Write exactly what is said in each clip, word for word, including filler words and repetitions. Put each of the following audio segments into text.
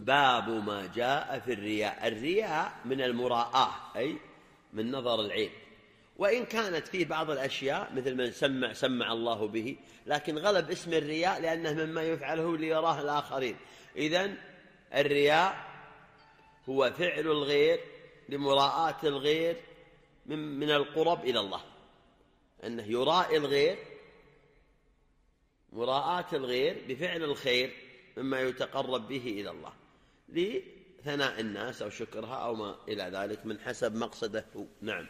باب ما جاء في الرياء. الرياء من المراءة، أي من نظر العين، وإن كانت فيه بعض الأشياء مثل من سمع سمع الله به، لكن غلب اسم الرياء لأنه مما يفعله ليراه الآخرين. إذن الرياء هو فعل الغير لمراءاة الغير من, من القرب إلى الله، أنه يرائي الغير، مراءاة الغير بفعل الخير مما يتقرب به إلى الله لثناء الناس أو شكرها أو ما إلى ذلك من حسب مقصده هو. نعم.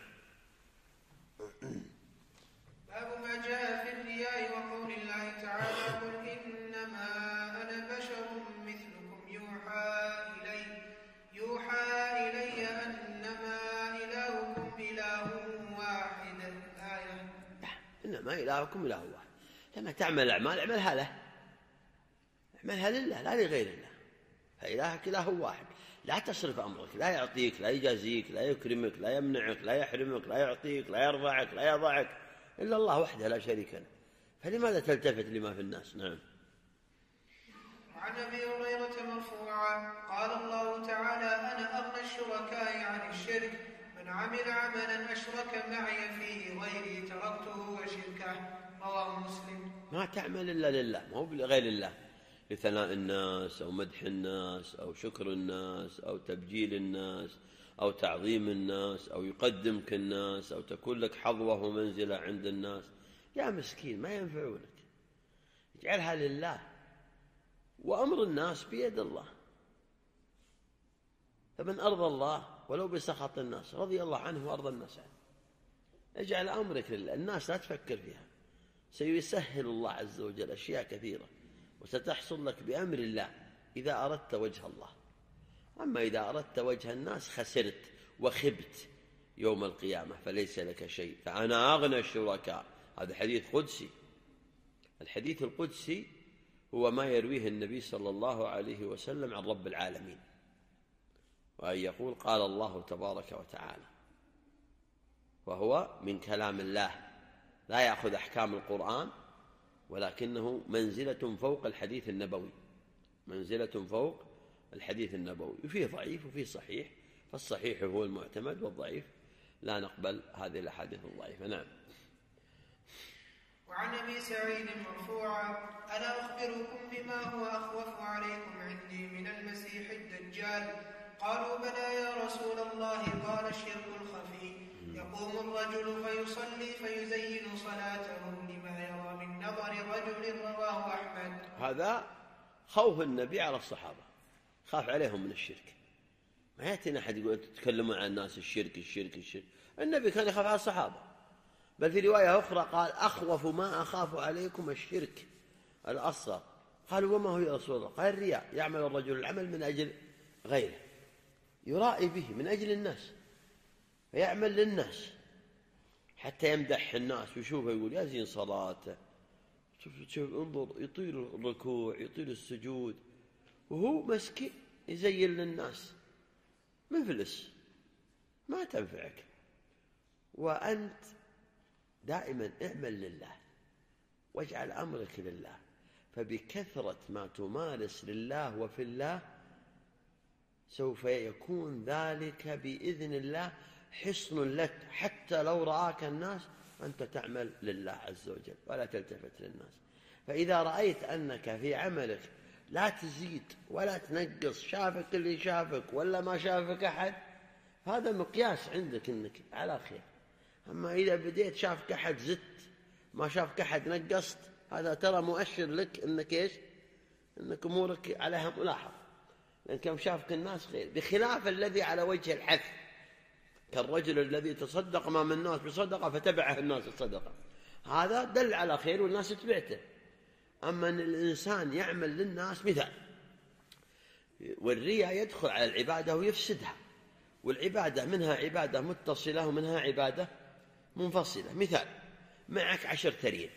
باب ما جاء في الرياء وقول الله تعالى قل إنما أنا بشر مثلكم يوحى إلي يوحى إلي أنما إلهكم إله واحد. آية. إنما إلهكم إله واحد. لما تعمل الأعمال اعملها له، اعملها لله لا لغير الله، فإلهك إله واحد. لا تصرف أمرك، لا يعطيك، لا يجازيك، لا يكرمك، لا يمنعك، لا يحرمك، لا يعطيك، لا يرفعك، لا يضعك إلا الله وحده لا شريك له، فلماذا تلتفت لما في الناس؟ نعم. وعن أبي هريرة مرفوعا قال الله تعالى أنا أغنى الشركاء عن الشرك من عمل عملا أشرك معي فيه غيري تركته وشركه. رواه مسلم. ما تعمل إلا لله، ما هو لغير الله، لثناء الناس أو مدح الناس أو شكر الناس أو تبجيل الناس أو تعظيم الناس أو يقدمك الناس أو تكون لك حظوة ومنزلة عند الناس. يا مسكين ما ينفعونك، اجعلها لله، وأمر الناس بيد الله، فمن أرضى الله ولو بسخط الناس رضي الله عنه وأرضى الناس عنه. اجعل أمرك لله، الناس لا تفكر فيها، سيسهل الله عز وجل أشياء كثيرة وستحصل لك بأمر الله إذا أردت وجه الله. أما إذا أردت وجه الناس خسرت وخبت يوم القيامة فليس لك شيء. فأنا أغنى الشركاء، هذا حديث قدسي. الحديث القدسي هو ما يرويه النبي صلى الله عليه وسلم عن رب العالمين، وأن يقول قال الله تبارك وتعالى، وهو من كلام الله لا يأخذ أحكام القرآن، ولكنه منزلة فوق الحديث النبوي، منزلة فوق الحديث النبوي، وفيه ضعيف وفيه صحيح، فالصحيح هو المعتمد والضعيف لا نقبل هذه الأحاديث الضعيفة. نعم. وعن أبي سعيد مرفوعا ألا أخبركم بما هو أخوف عليكم عندي من المسيح الدجال؟ قالوا بلى يا رسول الله. قال الشرك الخفي، يقوم الرجل فيصلي فيزين صلاته لما يرى من نظر رجل. رواه أحمد. هذا خوف النبي على الصحابة، خاف عليهم من الشرك. ما يأتينا أحد يقول تتكلمون عن الناس الشرك الشرك الشرك. النبي كان يخاف على الصحابة، بل في رواية أخرى قال أخوف ما أخاف عليكم الشرك الأصغر. قالوا وما هو يا رسول الله؟ قال الرياء، يعمل الرجل العمل من أجل غيره، يرائي به من أجل الناس، فيعمل للناس حتى يمدح الناس ويشوفه يقول يزين صلاته، شوف شوف انظر يطيل الركوع يطيل السجود، وهو مسكين يزين للناس مفلس ما تنفعك. وأنت دائما اعمل لله واجعل أمرك لله، فبكثرة ما تمارس لله وفي الله سوف يكون ذلك بإذن الله حصن لك، حتى لو رآك الناس أنت تعمل لله عز وجل ولا تلتفت للناس. فإذا رأيت أنك في عملك لا تزيد ولا تنقص، شافك اللي شافك ولا ما شافك أحد، هذا مقياس عندك أنك على خير. أما إذا بديت شافك أحد زدت، ما شافك أحد نقصت، هذا ترى مؤشر لك أنك إيش؟ أنك أمورك عليها ملاحظ، لأن كم شافك الناس خير، بخلاف الذي على وجه الحث، كالرجل الذي تصدق أمام الناس بصدقة فتبعه الناس الصدقة، هذا دل على خير والناس تبعته. أما أن الإنسان يعمل للناس مثال، والرياء يدخل على العبادة ويفسدها، والعبادة منها عبادة متصلة ومنها عبادة منفصلة. مثال، معك عشر ترين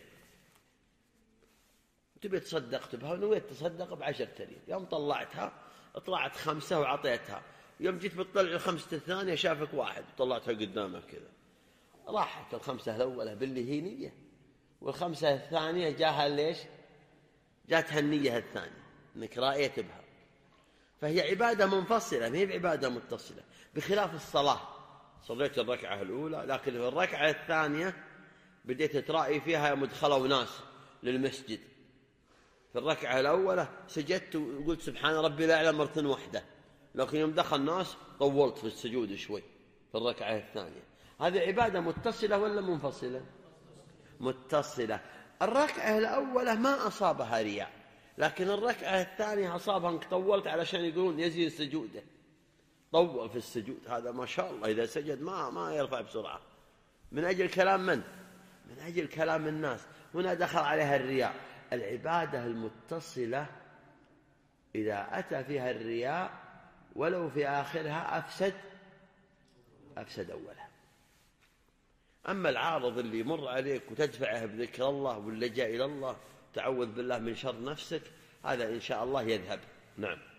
تبي تصدقت بها ونويت تصدق بعشر ترين، يوم طلعتها طلعت خمسة وعطيتها، يوم جيت بتطلع الخمسة الثانية شافك واحد وطلعتها قدامك كذا، راحت الخمسة الأولى باللي هي نية، والخمسة الثانية جاها ليش؟ جاتها النية الثانية انك رأيت بها. فهي عبادة منفصلة ما هي بعبادة متصلة، بخلاف الصلاة. صليت الركعة الأولى لكن في الركعة الثانية بديت ترائي فيها يوم دخلوا ناس للمسجد. في الركعة الأولى سجدت وقلت سبحان ربي الأعلى مرة واحدة، لكن يوم دخل الناس طولت في السجود شوي في الركعة الثانية. هذه عبادة متصلة ولا منفصلة؟ متصلة. الركعة الأولى ما أصابها رياء، لكن الركعة الثانية أصابها أنك طولت علشان يقولون يزيد سجوده، طول في السجود. هذا ما شاء الله إذا سجد ما ما يرفع بسرعة. من أجل كلام من؟ من أجل كلام الناس. هنا دخل عليها الرياء. العبادة المتصلة إذا أتى فيها الرياء ولو في آخرها أفسد أفسد أولها. أما العارض اللي يمر عليك وتدفعه بذكر الله واللجأ إلى الله تعوذ بالله من شر نفسك، هذا إن شاء الله يذهب. نعم.